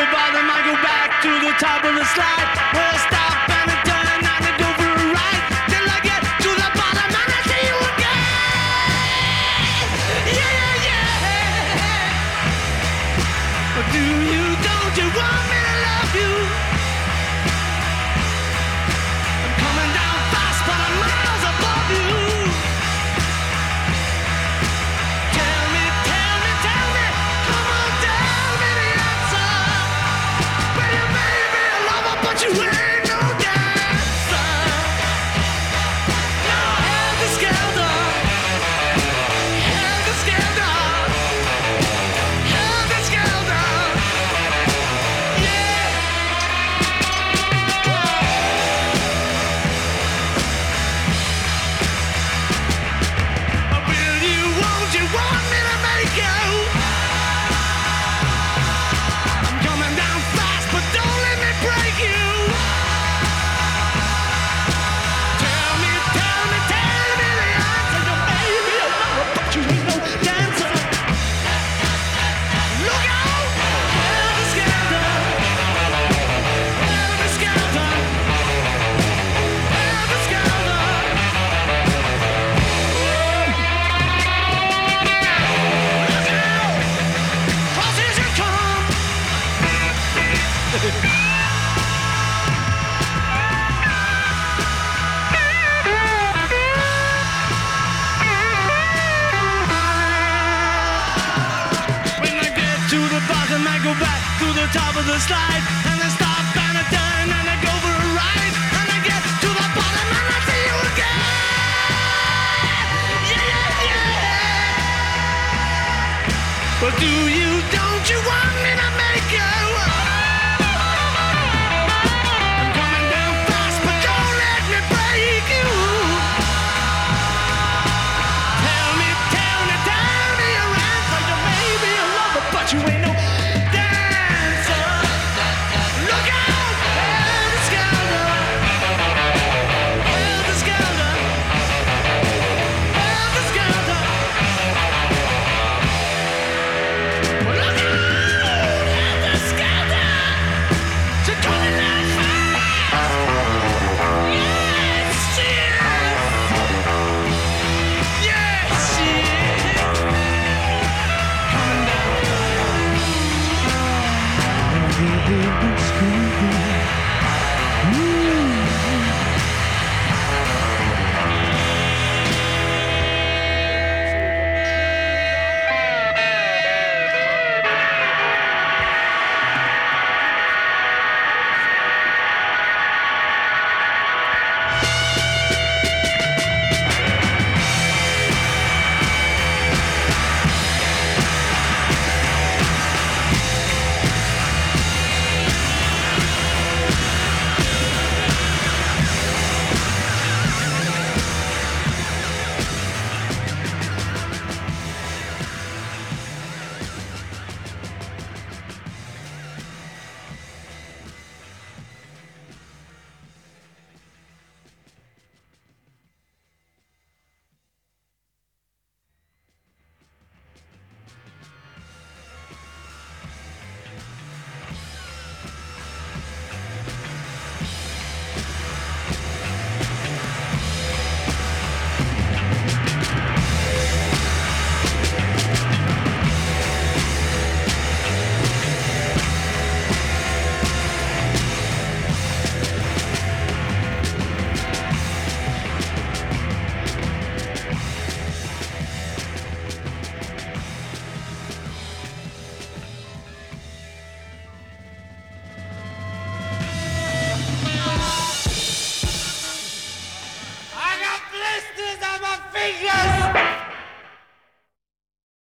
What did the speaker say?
bottom, I go back to the top of the slide. Where I stop and I turn and I go for a ride. Till I get to the bottom and I see you again. Yeah, yeah, yeah. But do you, don't you want me to love you? I'm coming down fast, but I'm miles above you. Tell me, come on, tell me the answer. Well, you may be a lover, but you ain't no dancer. No, helter skelter, helter skelter, helter skelter. Yeah. Will you, won't you want me to make you? I'm coming down fast, but don't let me break you. Tell me the answer. You may be a lover, but you ain't no dancer. Look out! Helter skelter, helter skelter, helter skelter. Look out! Crosses you come. When I get to the bottom, I go back to the top of the slide. And I stop and I turn and I go for a ride. And I get to the bottom and I see you again. Yeah, yeah, yeah. But do you, don't you want me to make you?